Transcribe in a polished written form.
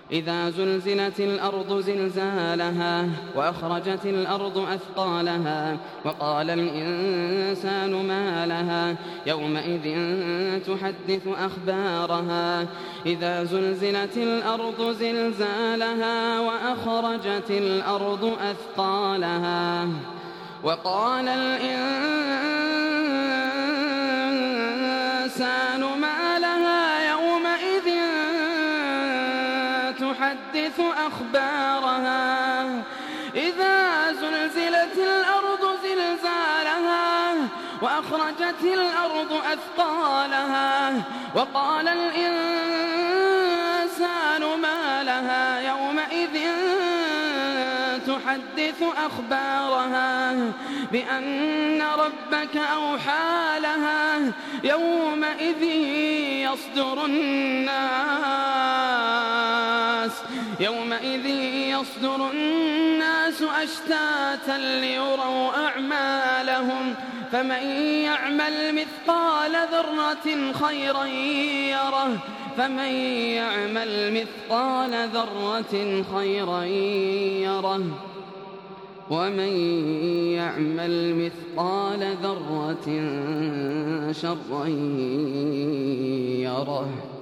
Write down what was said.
إذا زلزلت الأرض زلزالها وأخرجت الأرض أثقالها وقال الإنسان ما لها يومئذ تحدث أخبارها إذا زلزلت الأرض زلزالها وأخرجت الأرض أثقالها وقال الإنسان ما لها يومئذ تحدث أخبارها إذا زلزلت الأرض زلزالها وأخرجت الأرض أثقالها وقال الإنسان ما لها يومئذ تحدث أخبارها بأن ربك أوحى لها يومئذ يصدر الناس أشتاتا ليروا أعمالهم فمن يعمل مثقال ذرة خيرا يره ومن يعمل مثقال ذرة شرا يره.